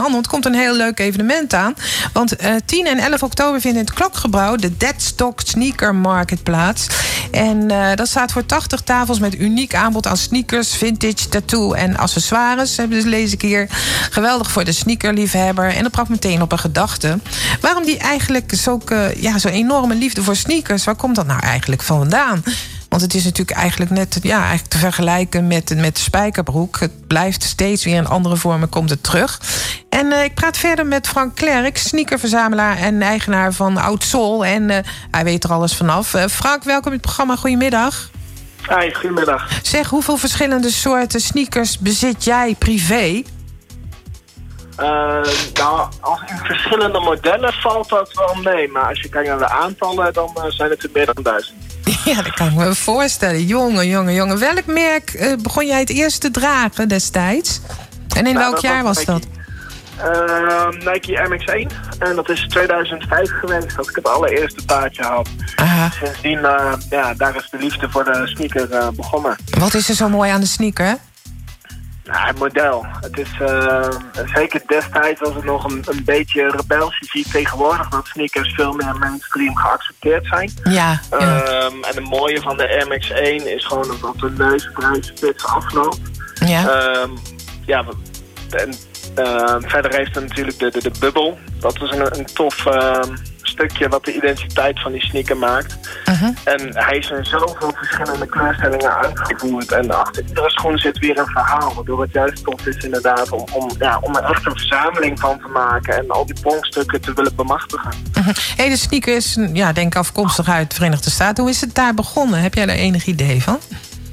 Want er komt een heel leuk evenement aan. Want 10 en 11 oktober vindt in het Klokgebouw de Deadstock Sneaker Market plaats. En dat staat voor 80 tafels met uniek aanbod aan sneakers, vintage, tattoo en accessoires. Dus lees ik hier. Geweldig voor de sneakerliefhebber. En dat bracht meteen op een gedachte. Waarom die eigenlijk zo'n enorme liefde voor sneakers? Waar komt dat nou eigenlijk vandaan? Want het is natuurlijk eigenlijk net te vergelijken met de spijkerbroek. Het blijft steeds weer in andere vormen, komt het terug. En ik praat verder met Frank Klerk, sneakerverzamelaar en eigenaar van Oud Sol. En hij weet er alles vanaf. Frank, welkom in het programma. Goedemiddag. Hi, goedemiddag. Zeg, hoeveel verschillende soorten sneakers bezit jij privé? Als in verschillende modellen valt dat wel mee. Maar als je kijkt naar de aantallen, dan zijn het er meer dan 1000. Ja, dat kan ik me voorstellen. Jongen. Welk merk begon jij het eerst te dragen destijds? En in welk jaar was dat? Nike Air Max 1. En dat is 2005 geweest dat ik het allereerste paardje had. Sindsdien, daar is de liefde voor de sneaker begonnen. Wat is er zo mooi aan de sneaker? Ja, het model. Het is zeker destijds was het nog een beetje rebels. Je ziet tegenwoordig dat sneakers veel meer mainstream geaccepteerd zijn. Ja. En het mooie van de Air Max 1 is gewoon dat de neus vrij spits afloopt. Ja. Verder heeft het natuurlijk de bubbel. Dat is een tof stukje wat de identiteit van die sneaker maakt. En hij is in zoveel verschillende kleurstellingen uitgevoerd. En achter iedere schoen zit weer een verhaal. Waardoor het juist tof is inderdaad om er echt een verzameling van te maken. En al die pronkstukken te willen bemachtigen. De sneaker is denk ik afkomstig uit de Verenigde Staten. Hoe is het daar begonnen? Heb jij daar enig idee van?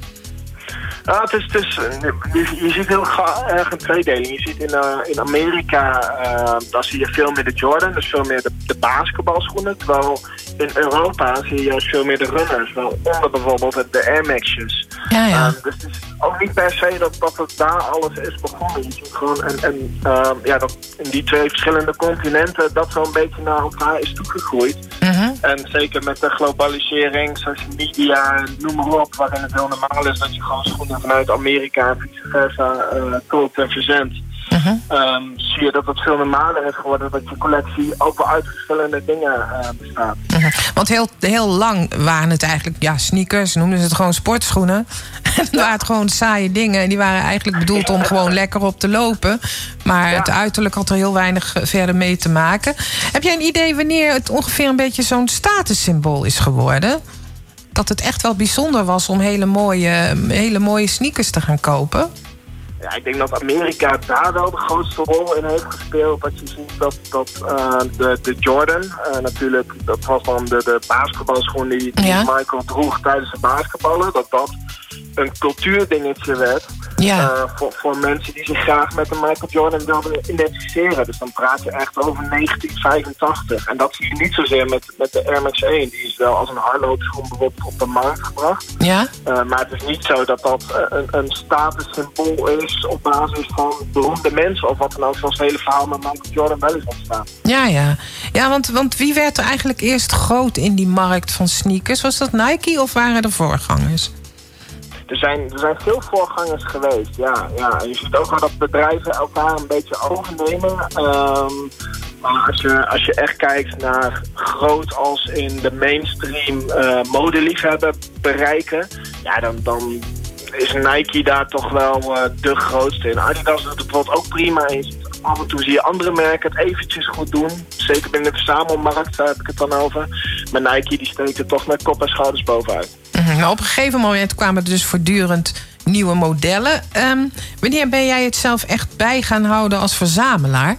Je ziet heel erg een tweedeling. Je ziet in Amerika, daar zie je veel meer de Jordan, dus veel meer de basketbalschoenen. Terwijl in Europa zie je juist veel meer de runners. Wel onder bijvoorbeeld de Air Max'jes. Ja. Dus het is ook niet per se dat het daar alles is begonnen. Je ziet gewoon dat in die twee verschillende continenten dat zo'n beetje naar elkaar is toegegroeid. En zeker met de globalisering, social media, noem maar op, waarin het heel normaal is dat je gewoon schoenen vanuit Amerika en vice versa koopt en verzendt. Zie je dat het veel normaler is geworden dat je collectie ook wel uit verschillende dingen bestaat. Want heel lang waren het eigenlijk sneakers, noemden ze het gewoon sportschoenen. Het waren gewoon saaie dingen en die waren eigenlijk bedoeld om gewoon lekker op te lopen. Maar het uiterlijk had er heel weinig verder mee te maken. Heb jij een idee wanneer het ongeveer een beetje zo'n statussymbool is geworden? Dat het echt wel bijzonder was om hele mooie sneakers te gaan kopen? Ja, ik denk dat Amerika daar wel de grootste rol in heeft gespeeld. Dat je ziet dat de Jordan, natuurlijk, dat was dan de basketbalschoen die Michael droeg tijdens het basketballen. Dat een cultuurdingetje werd. Voor mensen die zich graag met de Michael Jordan wilden identificeren. Dus dan praat je echt over 1985. En dat zie je niet zozeer met de Air Max 1. Die is wel als een hardloopschoen bijvoorbeeld op de markt gebracht. Ja? Maar het is niet zo dat een statussymbool is op basis van beroemde mensen of wat dan ook, zoals het hele verhaal met Michael Jordan wel is ontstaan. Ja, want wie werd er eigenlijk eerst groot in die markt van sneakers? Was dat Nike of waren er voorgangers? Er zijn veel voorgangers geweest, ja. En je ziet ook wel dat bedrijven elkaar een beetje overnemen. Maar als je echt kijkt naar groot als in de mainstream modeliefhebber bereiken, dan is Nike daar toch wel de grootste in. Adidas doet het bijvoorbeeld ook prima. En je ziet af en toe zie je andere merken het eventjes goed doen. Zeker binnen de verzamelmarkt, daar heb ik het dan over. Maar Nike die steekt er toch met kop en schouders bovenuit. Nou, op een gegeven moment kwamen er dus voortdurend nieuwe modellen. Wanneer ben jij het zelf echt bij gaan houden als verzamelaar?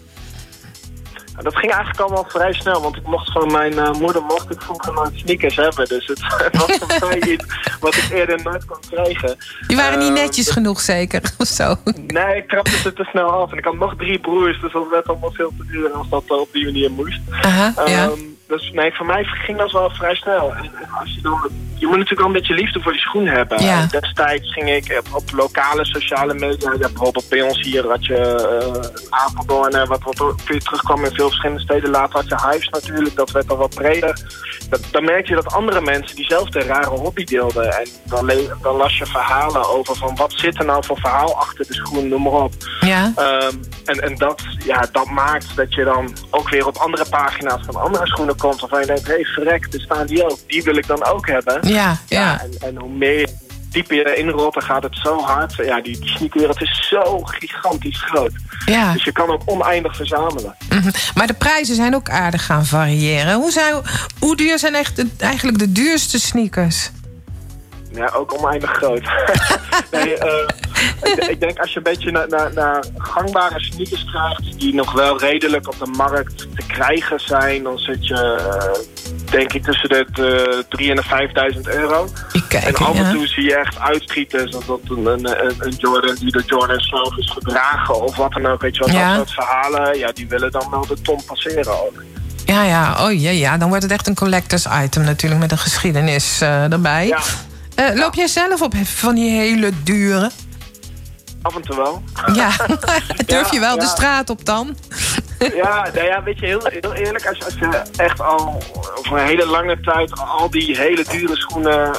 Dat ging eigenlijk allemaal vrij snel, want ik mocht van mijn moeder ik vroeger nooit sneakers hebben. Dus het was voor mij iets wat ik eerder nooit kon krijgen. Die waren niet netjes genoeg zeker, of zo? Nee, ik trapte ze te snel af. En ik had nog 3 broers, dus dat werd allemaal veel te duur als dat op die manier moest. Dus nee, voor mij ging dat wel vrij snel. En als je moet natuurlijk wel een beetje liefde voor die schoen hebben. Ja. Destijds ging ik op lokale sociale media. Ja, bijvoorbeeld bij ons hier had je Apeldoorn, wat weer terugkwam in veel verschillende steden. Later had je Hives natuurlijk, dat werd al wat breder. Dan merk je dat andere mensen diezelfde rare hobby deelden. En dan las je verhalen over van wat zit er nou voor verhaal achter de schoen, noem maar op. Ja. En dat maakt dat je dan ook weer op andere pagina's van andere schoenen komt. Waarvan je denkt, hé, verrek, er staan die ook. Die wil ik dan ook hebben. Ja. En hoe meer dieper je erin rolt, dan gaat het zo hard. Ja, die sneakerwereld is zo gigantisch groot. Ja. Dus je kan ook oneindig verzamelen. Mm-hmm. Maar de prijzen zijn ook aardig gaan variëren. Hoe duur zijn eigenlijk de duurste sneakers? Ja, ook oneindig groot. Nee, ik denk als je een beetje naar gangbare sneakers krijgt die nog wel redelijk op de markt te krijgen zijn, dan zit je denk ik tussen de 3.000 en de 5.000 euro. En af en toe zie je echt uitschieten, zodat een Jordan die door Jordan zelf is gedragen of wat dan ook, weet je wel, dat soort verhalen, ja, die willen dan wel de ton passeren ook. Ja, dan wordt het echt een collectors item natuurlijk met een geschiedenis erbij. Ja. Loop jij zelf op van die hele dure? Af en toe wel. Ja, durf je wel de straat op dan? Ja, weet je, heel eerlijk, als je echt al voor een hele lange tijd al die hele dure schoenen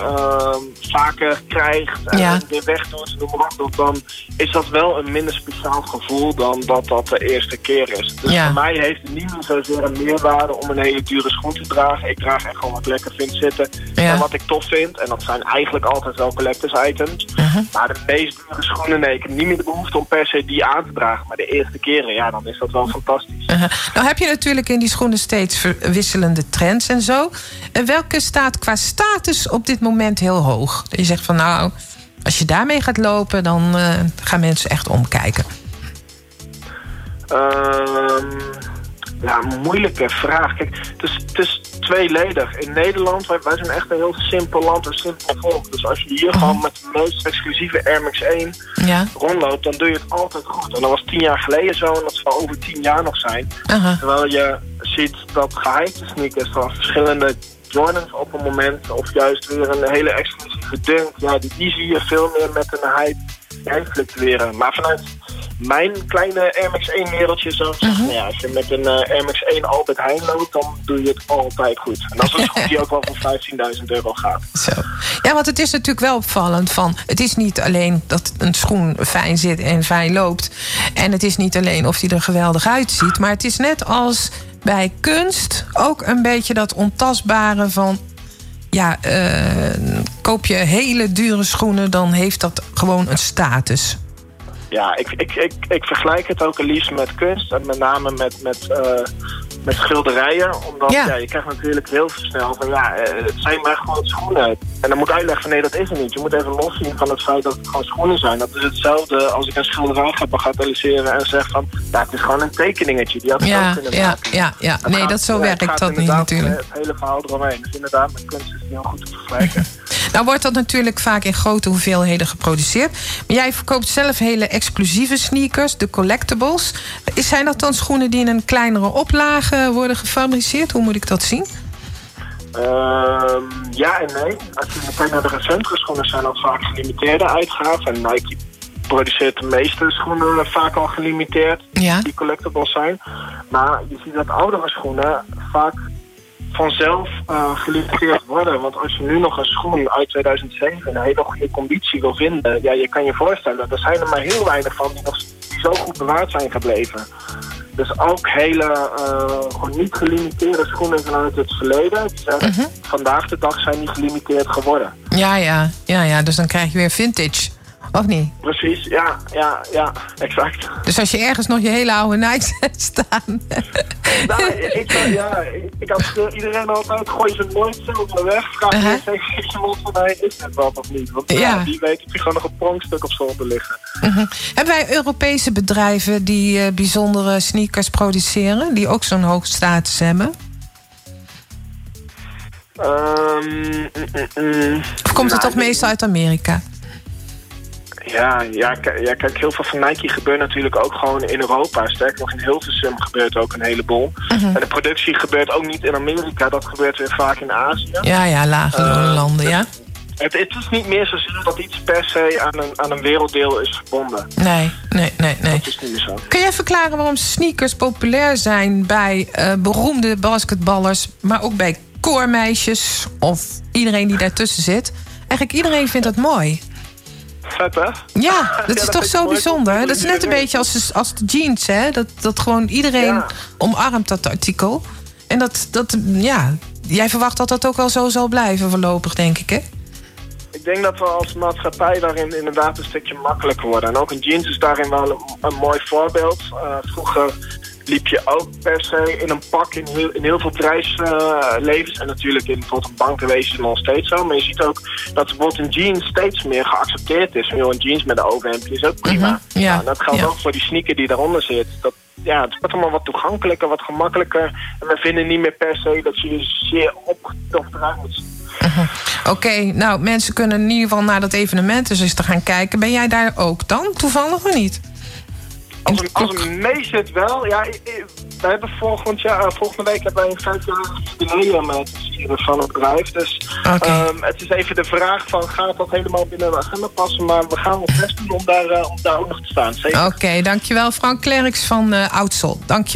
vaker krijgt en weer wegdoet, noem maar op, dan is dat wel een minder speciaal gevoel dan dat de eerste keer is. Dus voor mij heeft het niet meer zozeer een meerwaarde om een hele dure schoen te dragen. Ik draag echt gewoon wat ik lekker vind zitten en wat ik tof vind. En dat zijn eigenlijk altijd wel collectors items. Maar de meest dure schoenen, nee, ik heb niet meer de behoefte om per se die aan te dragen. Maar de eerste keren, ja, dan is dat wel fantastisch. Nou heb je natuurlijk in die schoenen steeds wisselende trends en zo. Welke staat qua status op dit moment heel hoog? Je zegt van nou, als je daarmee gaat lopen, dan gaan mensen echt omkijken. Ja, moeilijke vraag. Kijk, het is tweeledig. In Nederland, wij zijn echt een heel simpel land, een simpel volk. Dus als je hier gewoon met de meest exclusieve Air Max 1 rondloopt, dan doe je het altijd goed. En dat was 10 jaar geleden zo en dat zal over 10 jaar nog zijn. Terwijl je ziet dat gehypte sneakers van verschillende Jordans op een moment, of juist weer een hele exclusieve Dunk, ja, die zie je veel meer met een hype fluctueren. Maar vanuit mijn kleine Air Max 1 wereldje zou ik zeggen, als je met een Air Max 1 Albert Heijn loopt, dan doe je het altijd goed. En dat is een schoen die ook wel voor 15.000 euro gaat. Zo. Ja, want het is natuurlijk wel opvallend van, het is niet alleen dat een schoen fijn zit en fijn loopt. En het is niet alleen of die er geweldig uitziet, maar het is net als bij kunst ook een beetje dat ontastbare van, koop je hele dure schoenen, dan heeft dat gewoon een status. Ja, ik vergelijk het ook liefst met kunst en met name met schilderijen. Omdat je krijgt natuurlijk heel snel van het zijn maar gewoon schoenen. En dan moet ik uitleggen van nee, dat is het niet. Je moet even loszien van het feit dat het gewoon schoenen zijn. Dat is hetzelfde als ik een schilderij ga bagatelliseren en zeg van het is gewoon een tekeningetje. Die had ik ook kunnen maken. Ja. Nee, dat zo werkt dat niet natuurlijk. Het hele verhaal eromheen. Dus inderdaad, met kunst is het heel goed te vergelijken. Nou wordt dat natuurlijk vaak in grote hoeveelheden geproduceerd. Maar jij verkoopt zelf hele exclusieve sneakers, de collectibles. Zijn dat dan schoenen die in een kleinere oplage worden gefabriceerd? Hoe moet ik dat zien? Ja en nee. Als je kijkt naar de recentere schoenen, zijn dat vaak gelimiteerde uitgaven. En Nike produceert de meeste schoenen vaak al gelimiteerd, die collectibles zijn. Maar je ziet dat oudere schoenen vaak vanzelf gelimiteerd worden. Want als je nu nog een schoen uit 2007 in een hele goede conditie wil vinden, je kan je voorstellen, er zijn er maar heel weinig van die zo goed bewaard zijn gebleven. Dus ook hele gewoon niet gelimiteerde schoenen vanuit het verleden. Vandaag de dag zijn die gelimiteerd geworden. Ja, dus dan krijg je weer vintage. Of niet? Precies, ja, exact. Dus als je ergens nog je hele oude Nikes hebt staan. Nou, ik had iedereen altijd, gooi ze nooit zelf weg. Vraag je eens van mij, is het wat of niet? Want die weet dat je gewoon nog een pronkstuk op zolder liggen. Hebben wij Europese bedrijven die bijzondere sneakers produceren? Die ook zo'n hoge status hebben? Of komt het toch meestal uit Amerika? Ja, kijk, heel veel van Nike gebeurt natuurlijk ook gewoon in Europa. Sterker nog, in Hilversum gebeurt ook een heleboel. En de productie gebeurt ook niet in Amerika. Dat gebeurt weer vaak in Azië. Ja, lage landen, ja. Het is niet meer zozeer dat iets per se aan een werelddeel is verbonden. Nee. Dat is niet meer zo. Kun jij verklaren waarom sneakers populair zijn bij beroemde basketballers, maar ook bij koormeisjes of iedereen die daartussen zit? Eigenlijk iedereen vindt dat mooi. Vet, hè? Ja, dat is toch zo bijzonder. Dat is net een beetje als de jeans, hè? Dat gewoon iedereen omarmt dat artikel. En dat jij verwacht dat dat ook wel zo zal blijven voorlopig, denk ik, hè? Ik denk dat we als maatschappij daarin inderdaad een stukje makkelijker worden. En ook een jeans is daarin wel een mooi voorbeeld. Vroeger liep je ook per se in een pak in heel veel bedrijfslevens. En natuurlijk in bijvoorbeeld een bankenwezen nog steeds zo. Maar je ziet ook dat bijvoorbeeld een jeans steeds meer geaccepteerd is. Een jeans met een overhemdje is ook prima. En dat geldt ook voor die sneaker die daaronder zit. Het wordt allemaal wat toegankelijker, wat gemakkelijker. En we vinden niet meer per se dat je zeer opgetocht eruit moet zien. Oké, nou, mensen kunnen in ieder geval naar dat evenement dus eens te gaan kijken. Ben jij daar ook dan, toevallig of niet? Als het mee zit wel. Ja, we hebben volgende week hebben wij een 5-jarig jubileum te vieren van het bedrijf. Dus het is even de vraag van, gaat dat helemaal binnen de agenda passen? Maar we gaan ons best doen om daar ook nog te staan. Oké, dankjewel Frank Klerks van Oudsel. Dankjewel.